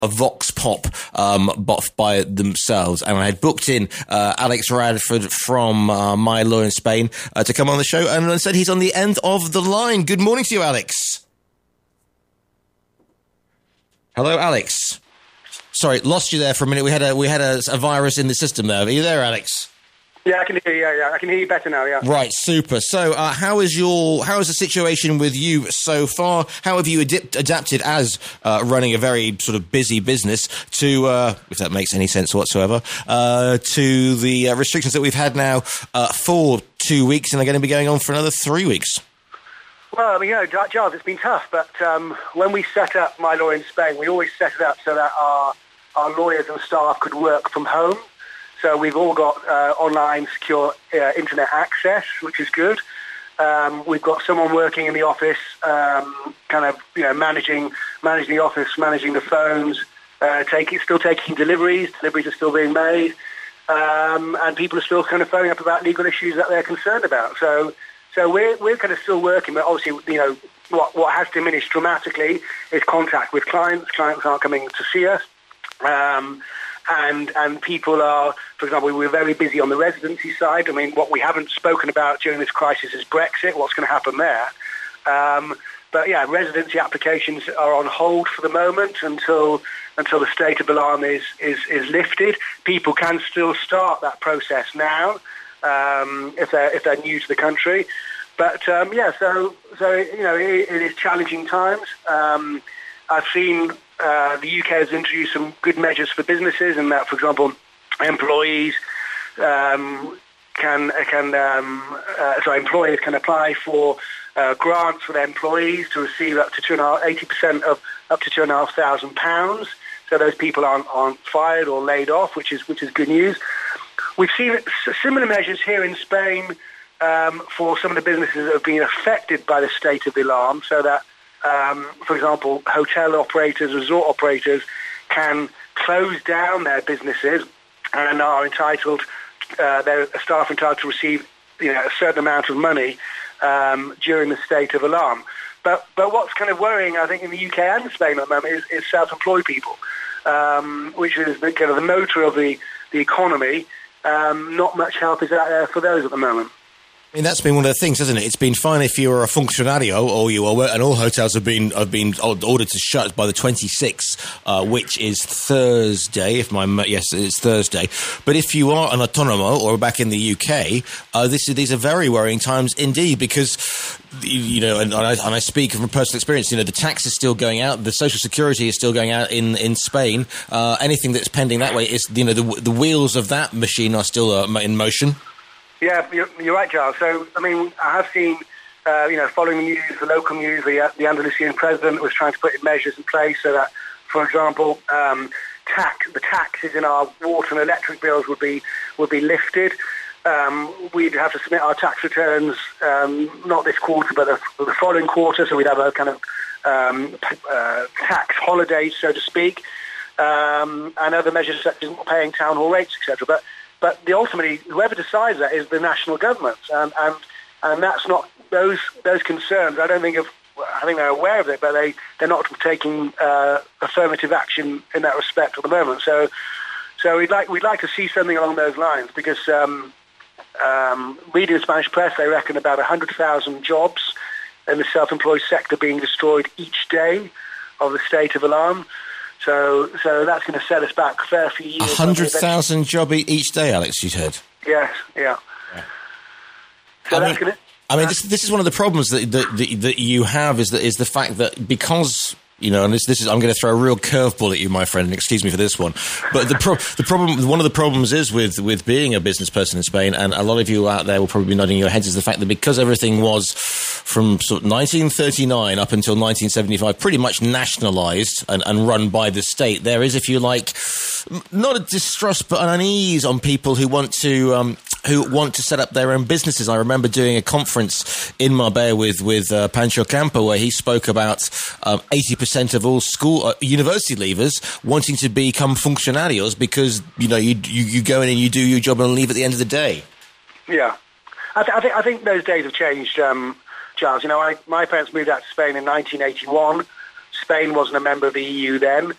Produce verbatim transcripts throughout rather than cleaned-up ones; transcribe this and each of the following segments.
a vox pop um, by themselves, and I had booked in uh, Alex Radford from uh, My Lawyer in Spain uh, to come on the show, and instead he's on the end of the line. Good morning to you, Alex. Hello, Alex. Sorry, lost you there for a minute. We had a we had a, a virus in the system there. Are you there, Alex? Yeah, I can hear you. Yeah, yeah, I can hear you better now. Yeah. Right, super. So, uh, how is your how is the situation with you so far? How have you ad- adapted as uh, running a very sort of busy business to, uh, if that makes any sense whatsoever, uh, to the uh, restrictions that we've had now uh, for two weeks and are going to be going on for another three weeks? Well, I mean, you know, Giles, it's been tough, but um, when we set up My Lawyer in Spain, we always set it up so that our our lawyers and staff could work from home. So we've all got uh, online secure uh, internet access, which is good. Um, we've got someone working in the office, um, kind of, you know, managing managing the office, managing the phones, uh, taking still taking deliveries. Deliveries are still being made, um, and people are still kind of phoning up about legal issues that they're concerned about. So, so we're we're kind of still working, but obviously, you know, what what has diminished dramatically is contact with clients. Clients aren't coming to see us. Um, And and people are, for example, we were very busy on the residency side. I mean, what we haven't spoken about during this crisis is Brexit, what's going to happen there. Um, but yeah, residency applications are on hold for the moment until until the state of alarm is, is, is lifted. People can still start that process now um, if they're if they're new to the country. But um, yeah, so so you know, it, it is challenging times. Um, I've seen. Uh, the U K has introduced some good measures for businesses, and that, for example, employees um, can can um, uh, sorry, employers can apply for uh, grants for their employees to receive up to two and a half, eighty percent of up to two and a half thousand pounds. So those people aren't aren't fired or laid off, which is which is good news. We've seen similar measures here in Spain um, for some of the businesses that have been affected by the state of alarm, so that. Um, for example, hotel operators, resort operators can close down their businesses and are entitled, uh, their staff are entitled to receive, you know, a certain amount of money um, during the state of alarm. But but what's kind of worrying, I think, in the U K and Spain at the moment is, is self-employed people, um, which is the kind of the motor of the, the economy. Um, not much help is out there for those at the moment. I mean, that's been one of the things, hasn't it? It's been fine if you're a funcionario or you are, and all hotels have been have been ordered to shut by the twenty-sixth, uh, which is Thursday. If my yes, it's Thursday. But if you are an autonomo or back in the U K, uh, this is, these are very worrying times indeed, because you know, and I, and I speak from personal experience. You know, the tax is still going out, the social security is still going out in in Spain. Uh, anything that's pending that way is, you know, the the wheels of that machine are still uh, in motion. Yeah, you're, you're right, Giles. So, I mean, I have seen, uh, you know, following the news, the local news, the, the Andalusian president was trying to put measures in place so that, for example, um, tax, the taxes in our water and electric bills would be would be lifted. Um, we'd have to submit our tax returns, um, not this quarter, but the, the following quarter, so we'd have a kind of um, uh, tax holiday, so to speak, um, and other measures such as not paying town hall rates, et cetera. But But the ultimately, whoever decides that is the national government, and and, and that's not those those concerns. I don't think of. I think they're aware of it, but they they're not taking uh, affirmative action in that respect at the moment. So so we'd like we'd like to see something along those lines, because um, um, reading the Spanish press, they reckon about a hundred thousand jobs in the self-employed sector being destroyed each day of the state of alarm. So, so that's going to set us back a fair few years. A hundred thousand job each day, Alex. You said. Yes. Yeah. yeah. So I that's mean, going to. I mean, this this is one of the problems that that, that that you have is that is the fact that because. You know, and this, this is, I'm going to throw a real curveball at you, my friend, and excuse me for this one. But the pro- the problem, one of the problems is with, with being a business person in Spain, and a lot of you out there will probably be nodding your heads, is the fact that because everything was from sort of nineteen thirty-nine up until nineteen seventy-five pretty much nationalised and, and run by the state, there is, if you like, not a distrust, but an unease on people who want to um, who want to set up their own businesses. I remember doing a conference in Marbella with, with uh, Pancho Campo, where he spoke about um, eighty percent of all school uh, university leavers wanting to become funcionarios because, you know, you, you you go in and you do your job and leave at the end of the day. Yeah. I, th- I, think, I think those days have changed, um, Giles. You know, I, my parents moved out to Spain in nineteen eighty-one. Spain wasn't a member of the E U then.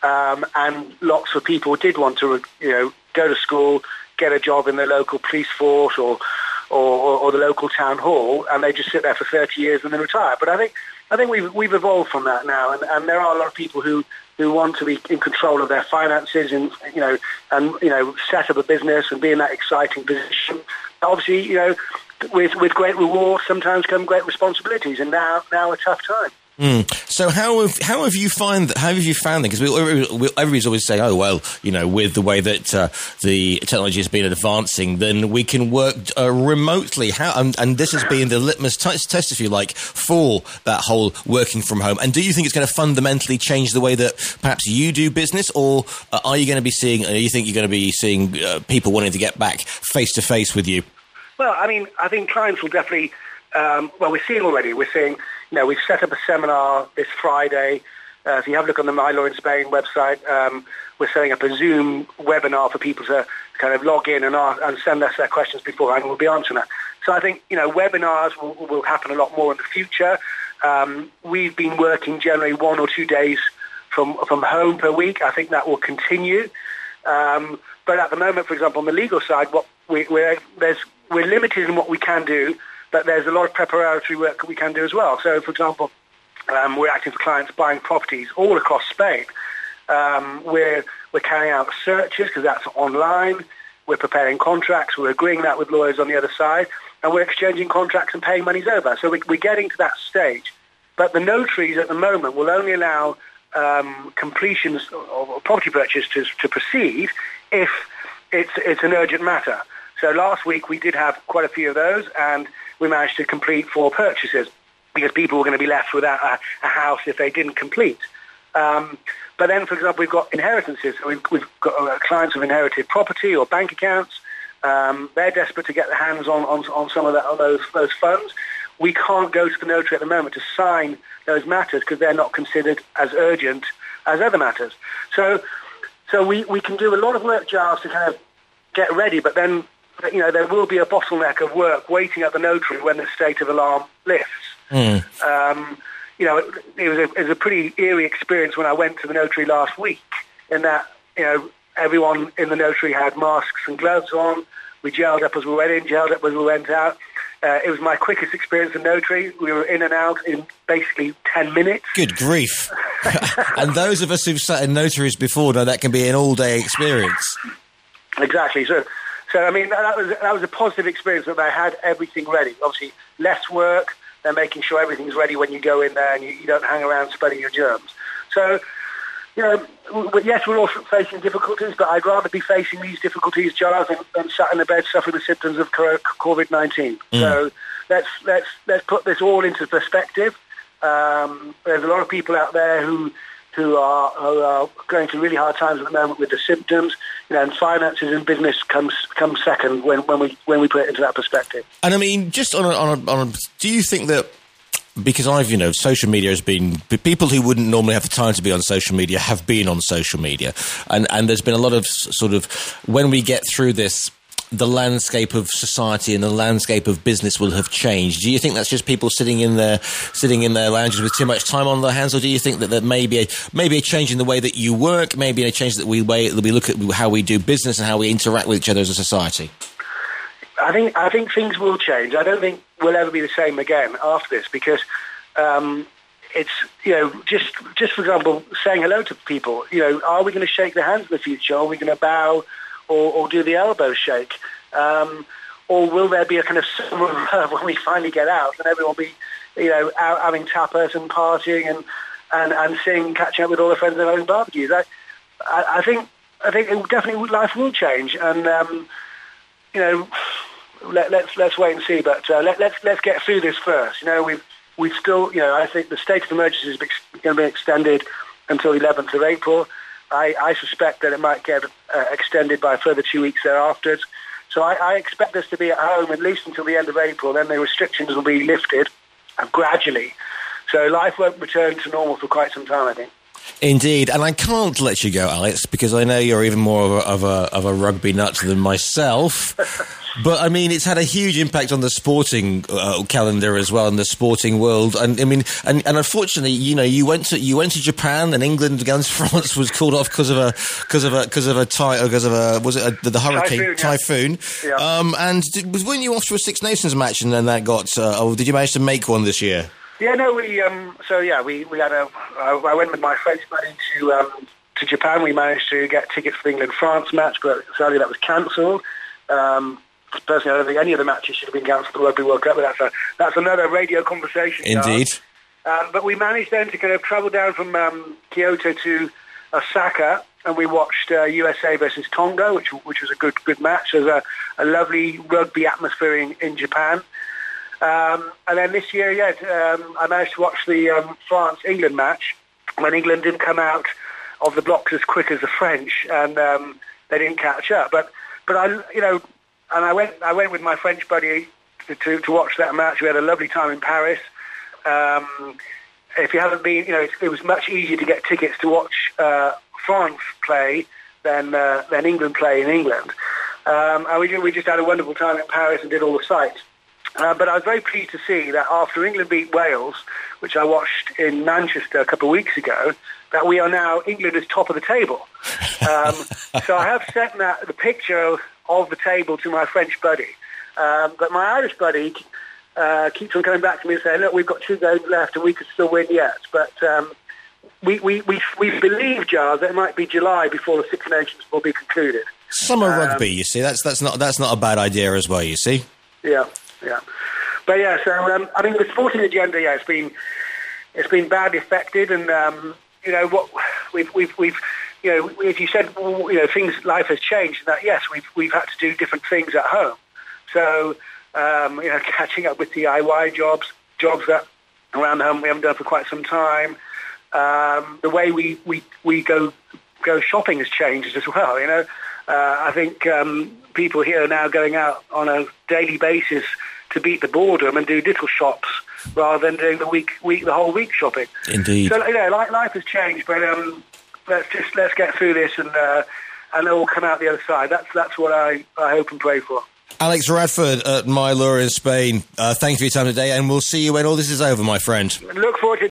um, and lots of people did want to, you know, go to school, get a job in the local police force or, or, or the local town hall, and they just sit there for thirty years and then retire. But I think I think we've we've evolved from that now, and, and there are a lot of people who, who want to be in control of their finances and you know and you know set up a business and be in that exciting position. Obviously, you know, with with great reward sometimes come great responsibilities, and now now a tough time. Mm. So how have how have you find how have you found it? Because we, we, everybody's always saying, oh well, you know, with the way that uh, the technology has been advancing, then we can work uh, remotely. How and, and this has been the litmus t- test, if you like, for that whole working from home. And do you think it's going to fundamentally change the way that perhaps you do business, or uh, are you going to be seeing? Uh, you think you're going to be seeing uh, people wanting to get back face to face with you? Well, I mean, I think clients will definitely. Um, well, we're seeing already. We're seeing. You know, we've set up a seminar this Friday. Uh, if you have a look on the My Law in Spain website, um, we're setting up a Zoom webinar for people to kind of log in and, ask, and send us their questions beforehand, and we'll be answering that. So I think, you know, webinars will, will happen a lot more in the future. Um, we've been working generally one or two days from from home per week. I think that will continue. Um, but at the moment, for example, on the legal side, what we, we're, there's, we're limited in what we can do, but there's a lot of preparatory work that we can do as well. So, for example, um, we're acting for clients buying properties all across Spain. Um, we're, we're carrying out searches because that's online. We're preparing contracts. We're agreeing that with lawyers on the other side. And we're exchanging contracts and paying monies over. So we, we're getting to that stage. But the notaries at the moment will only allow um, completions of property purchase to, to proceed if it's, it's an urgent matter. So last week we did have quite a few of those, and we managed to complete four purchases because people were going to be left without a, a house if they didn't complete. Um, but then, for example, we've got inheritances. So we've, we've got uh, clients who've inherited property or bank accounts. Um, they're desperate to get their hands on, on, on some of that, on those, those funds. We can't go to the notary at the moment to sign those matters because they're not considered as urgent as other matters. So so we, we can do a lot of work, Giles, to kind of get ready, but then you know, there will be a bottleneck of work waiting at the notary when the state of alarm lifts. Mm. Um, you know, it, it, was a, it was a pretty eerie experience when I went to the notary last week in that, you know, everyone in the notary had masks and gloves on. We gelled up as we went in, gelled up as we went out. Uh, it was my quickest experience in notary. We were in and out in basically ten minutes. Good grief. And those of us who've sat in notaries before know that can be an all-day experience. Exactly. So... So, I mean, that was that was a positive experience that they had everything ready. Obviously, less work. They're making sure everything's ready when you go in there and you, you don't hang around spreading your germs. So, you know, yes, we're all facing difficulties, but I'd rather be facing these difficulties, Giles, than, than sat in the bed suffering the symptoms of COVID nineteen. Mm. So let's, let's, let's put this all into perspective. Um, there's a lot of people out there who... who are, who are going through really hard times at the moment with the symptoms, you know, and finances and business comes comes second when, when we when we put it into that perspective. And I mean, just on a, on a, on a, do you think that, because I've, you know, social media has been, people who wouldn't normally have the time to be on social media have been on social media, and and there's been a lot of sort of, when we get through this, the landscape of society and the landscape of business will have changed. Do you think that's just people sitting in their sitting in their lounges with too much time on their hands, or do you think that there may be a, maybe a change in the way that you work, maybe a change that we way that we look at how we do business and how we interact with each other as a society? I think I think things will change. I don't think we'll ever be the same again after this, because um, it's, you know, just just for example, saying hello to people. You know, are we going to shake their hands in the future? Are we going to bow? Or, or do the elbow shake? Um, or will there be a kind of summer of love when we finally get out and everyone will be, you know, out having tapas and partying and, and, and sing, catching up with all the friends and having barbecues? I, I, I think I think it definitely life will change, and um, you know, let, let's let's wait and see. But uh, let, let's let's get through this first. You know, we've we've still, you know, I think the state of emergency is going to be extended until the eleventh of April. I, I suspect that it might get uh, extended by a further two weeks thereafter. So I, I expect us to be at home at least until the end of April. Then the restrictions will be lifted uh, gradually. So life won't return to normal for quite some time, I think. Indeed, and I can't let you go, Alex, because I know you're even more of a, of a, of a rugby nut than myself. But, I mean, it's had a huge impact on the sporting uh, calendar as well, in the sporting world. And, I mean, and, and unfortunately, you know, you went to you went to Japan, and England against France was called off because of a because of a because of a tie because of a was it a, the, the hurricane typhoon? typhoon? Yeah. Um, and did, was weren't you off to a Six Nations match, and then that got? Uh, or did you manage to make one this year? Yeah, no, we. Um, so yeah, we we had a. Uh, I went with my French buddy to um, to Japan. We managed to get tickets for the England France match, but sadly that was cancelled. Um, Personally, I don't think any of the matches should have been cancelled for the Rugby World Cup, but that's a, that's another radio conversation. Indeed. Um, but we managed then to kind of travel down from um, Kyoto to Osaka, and we watched uh, U S A versus Tonga, which which was a good good match. There's a, a lovely rugby atmosphere in, in Japan. Um, and then this year, yeah, um, I managed to watch the um, France-England match when England didn't come out of the blocks as quick as the French, and um, they didn't catch up. But but I, you know. And I went I went with my French buddy to, to, to watch that match. We had a lovely time in Paris. Um, if you haven't been, you know, it, it was much easier to get tickets to watch uh, France play than uh, than England play in England. Um, and we, we just had a wonderful time in Paris and did all the sights. Uh, but I was very pleased to see that after England beat Wales, which I watched in Manchester a couple of weeks ago, that we are now, England is top of the table. Um, so I have sent that, the picture of the table to my French buddy. Um, but my Irish buddy uh, keeps on coming back to me and saying, look, we've got two games left and we could still win yet. But um, we, we, we, we believe, Giles, that it might be July before the Six Nations will be concluded. Summer um, rugby, you see, that's that's not that's not a bad idea as well, you see. Yeah, yeah. But yeah, so, um, I mean, the sporting agenda, yeah, it's been, it's been badly affected, and, um, you know, what we've, we've, we've, you know, as you said, you know, things, life has changed. That yes, we've we've had to do different things at home. So, um, you know, catching up with D I Y jobs, jobs that around home we haven't done for quite some time. Um, the way we, we, we go go shopping has changed as well. You know, uh, I think um, people here are now going out on a daily basis to beat the boredom and do little shops rather than doing the week week the whole week shopping. Indeed. So, you know, life, life has changed, but. Um, Let's just let's get through this and uh, and it'll come out the other side. That's that's what I, I hope and pray for. Alex Radford at My Lure in Spain. Uh, thank you for your time today, and we'll see you when all this is over, my friend. Look forward to